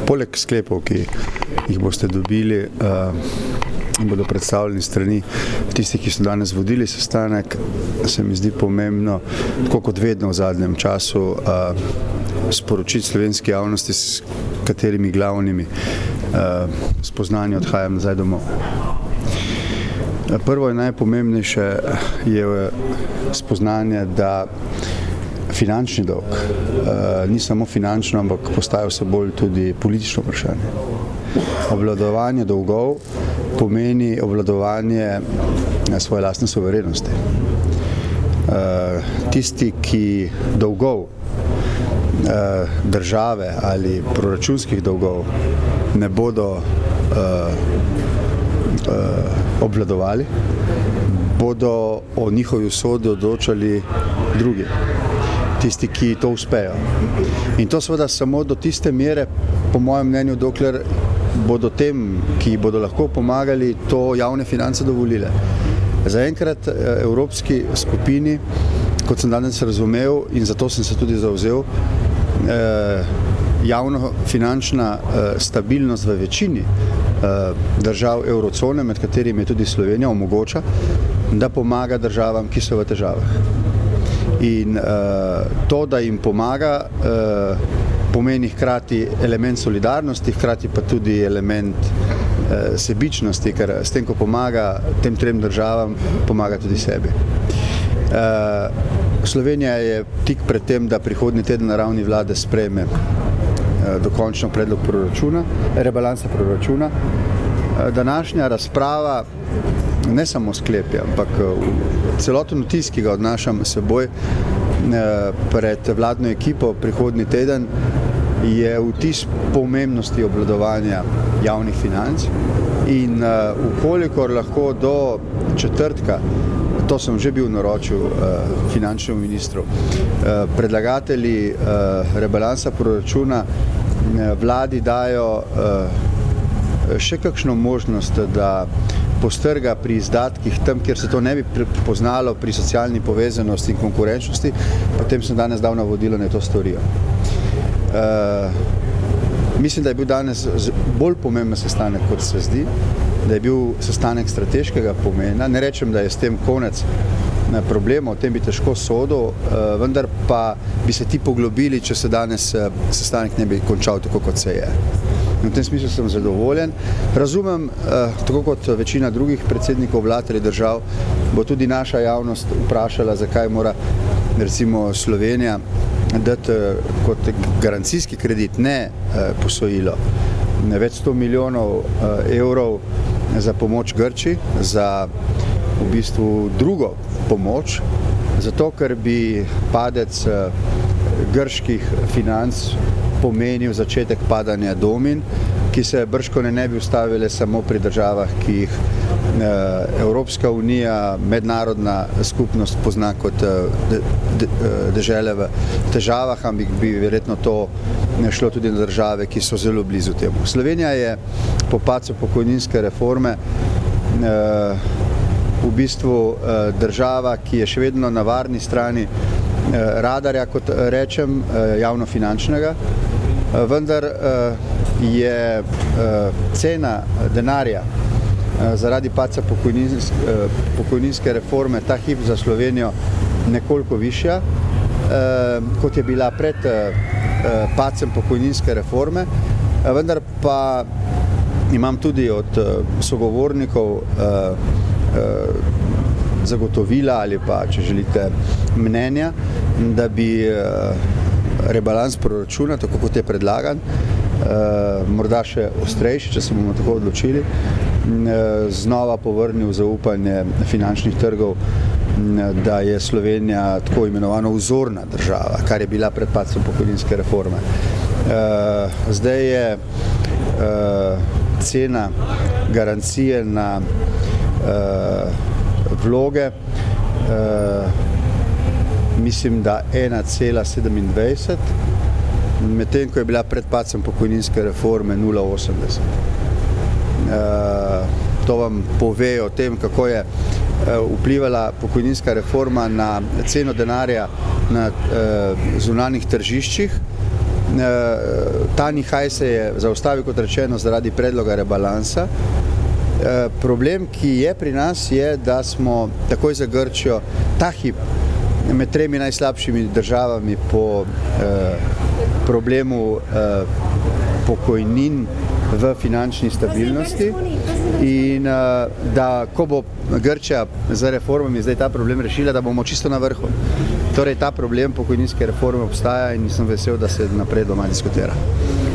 Poleg sklepov, ki jih boste dobili, bodo predstavljeni strani tistih, ki so danes vodili sestanek, se mi zdi pomembno, tako kot vedno v zadnjem času, sporočiti slovenski javnosti, s katerimi glavnimi spoznanji odhajam nazaj domov. Prvo in najpomembnejše je spoznanje, da finančni dolg ni samo finančno, ampak postaja vse bolj tudi politično vprašanje. Obvladovanje dolgov pomeni obvladovanje svoje lastne suverenosti. Tisti, ki dolgov države ali proračunskih dolgov ne bodo obvladovali, bodo o njihovi usodi odločali drugi, tisti, ki to uspejo. In to seveda samo do tiste mere, po mojem mnenju, dokler bodo tem, ki bodo lahko pomagali, to javne finance dovolile. Zaenkrat evropski skupini, kot sem danes razumel in zato sem se tudi zavzel, javnofinančna stabilnost v večini držav eurocone, med katerimi je tudi Slovenija, omogoča, da pomaga državam, ki so v težavah. In to, da jim pomaga, pomeni hkrati element solidarnosti, hkrati pa tudi element sebičnosti, ker s tem, ko pomaga tem trem državam, pomaga tudi sebi. Slovenija je tik pred tem, da prihodnji teden na ravni vlade sprejme dokončno predlog proračuna, rebalansa proračuna. Današnja razprava, ne samo sklepi, ampak celoten vtis, ki ga odnašam s seboj pred vladno ekipo prihodnji teden, je vtis pomembnosti obvladovanja javnih financ in ukolikor lahko do četrtka, to sem že bil naročil finančnemu ministru, predlagatelji rebalansa proračuna vladi dajo še kakšno možnost, da postrga pri izdatkih tam, kjer se to ne bi prepoznalo pri socialni povezanosti in konkurenčnosti, potem sem danes dal navodilo, naj to storijo. Mislim, da je bil danes bolj pomemben sestanek, kot se zdi, da je bil sestanek strateškega pomena. Ne rečem, da je s tem konec problema, o tem bi težko sodil, vendar pa bi se ti poglobili, če se danes sestanek ne bi končal tako, kot se je. In v tem smislu sem zadovoljen. Razumem, tako kot večina drugih predsednikov vlad ali držav, bo tudi naša javnost vprašala, zakaj mora recimo Slovenija dati kot garancijski kredit, ne posojilo, več 100 milijonov evrov za pomoč Grčiji, za v bistvu drugo pomoč, zato ker bi padec grških financ pomenil začetek padanja domin, ki se bržkone ne bi ustavile samo pri državah, ki jih Evropska unija, mednarodna skupnost pozna kot dežele v težavah, ampak bi verjetno to šlo tudi na države, ki so zelo blizu temu. Slovenija je po padcu pokojninske reforme v bistvu država, ki je še vedno na varni strani radarja, kot rečem, javnofinančnega, vendar je cena denarja zaradi padca pokojninske reforme ta hip za Slovenijo nekoliko višja, kot je bila pred padcem pokojninske reforme, vendar pa imam tudi od sogovornikov zagotovila ali pa, če želite, mnenja, da bi rebalans proračuna, tako kot je predlagan, morda še ostrejši, če se bomo tako odločili, znova povrnil zaupanje finančnih trgov, da je Slovenija tako imenovano vzorna država, kar je bila pred padcem pokojninske reforme. Zdaj je cena garancije na vloge, mislim, da 1,27, medtem ko je bila pred padcem pokojninske reforme 0,80. To vam pove o tem, kako je vplivala pokojninska reforma na ceno denarja na zunanjih tržiščih Ta nihaj se je zaustavil, kot rečeno, zaradi predloga rebalansa. Problem, ki je pri nas, je, da smo takoj za Grčijo ta hip med 3 najslabšimi državami po problemu pokojnin v finančni stabilnosti in da ko bo Grčija z reformami zdaj ta problem rešila, da bomo čisto na vrhu. Torej ta problem pokojninske reforme obstaja in nisem vesel, da se naprej doma diskutira.